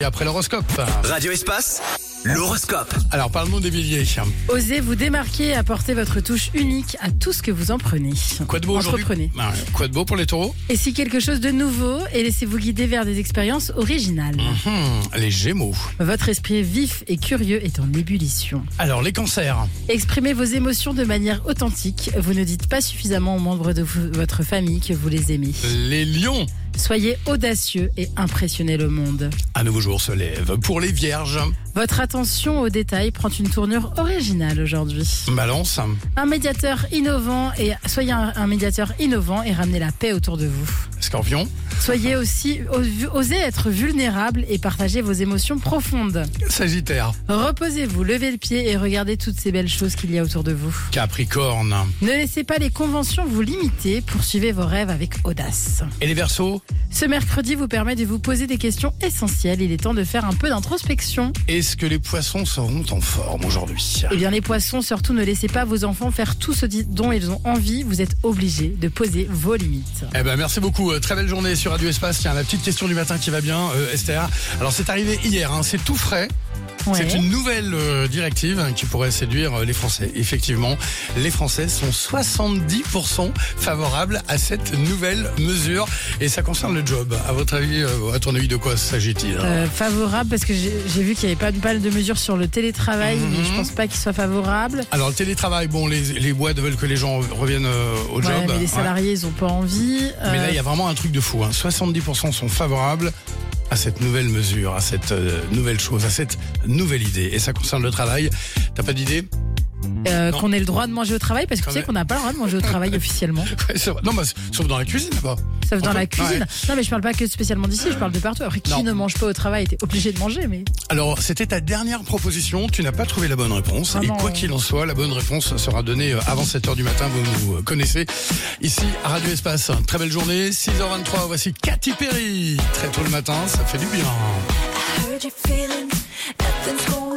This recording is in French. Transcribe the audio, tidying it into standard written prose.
Et après l'horoscope. Radio Espace, l'horoscope. Alors parle-nous des béliers. Osez vous démarquer et apporter votre touche unique à tout ce que vous en prenez. Quoi de beau aujourd'hui? Entreprenez. Quoi de beau pour les taureaux? Et si quelque chose de nouveau, et laissez-vous guider vers des expériences originales. Les gémeaux. Votre esprit vif et curieux est en ébullition. Alors les cancers. Exprimez vos émotions de manière authentique. Vous ne dites pas suffisamment aux membres de votre famille que vous les aimez. Les lions. Soyez audacieux et impressionnez le monde. Un nouveau jour se lève. Pour les vierges. Votre attention aux détails prend une tournure originale aujourd'hui. Balance. Soyez un médiateur innovant et ramenez la paix autour de vous. Scorpion. Osez être vulnérable et partagez vos émotions profondes. Sagittaire. Reposez-vous, levez le pied et regardez toutes ces belles choses qu'il y a autour de vous. Capricorne. Ne laissez pas les conventions vous limiter, poursuivez vos rêves avec audace. Et les Verseaux. Ce mercredi vous permet de vous poser des questions essentielles, il est temps de faire un peu d'introspection. Est-ce que les poissons seront en forme aujourd'hui? Eh bien les poissons, surtout ne laissez pas vos enfants faire tout ce dont ils ont envie, vous êtes obligés de poser vos limites. Eh ben merci beaucoup, très belle journée sur Radio Espace. Tiens, la petite question du matin qui va bien, Esther. Alors c'est arrivé hier, c'est tout frais. Ouais. C'est une nouvelle directive qui pourrait séduire les Français. Effectivement, les Français sont 70% favorables à cette nouvelle mesure. Et ça concerne le job. À votre avis, à ton avis, de quoi s'agit-il? Favorable parce que j'ai vu qu'il n'y avait pas mal de mesures sur le télétravail, mais je pense pas qu'il soit favorable. Alors le télétravail, bon, les boîtes veulent que les gens reviennent au job. Mais les salariés, ils n'ont pas envie. Mais là, il y a vraiment un truc de fou. 70% sont favorables à cette nouvelle mesure, à cette nouvelle chose, à cette nouvelle idée. Et ça concerne le travail. T'as pas d'idée? Qu'on ait le droit de manger au travail, parce que tu sais qu'on n'a pas le droit de manger au travail officiellement. Ouais, c'est vrai. Non, mais sauf dans la cuisine là-bas. Sauf dans la cuisine. Ouais. Non, mais je parle pas que spécialement d'ici, je parle de partout. Après, qui ne mange pas au travail était obligé de manger, mais. Alors, c'était ta dernière proposition. Tu n'as pas trouvé la bonne réponse. Et quoi qu'il en soit, la bonne réponse sera donnée avant 7h du matin. Vous nous connaissez. Ici, à Radio Espace. Très belle journée. 6h23. Voici Katy Perry. Très tôt le matin. Ça fait du bien.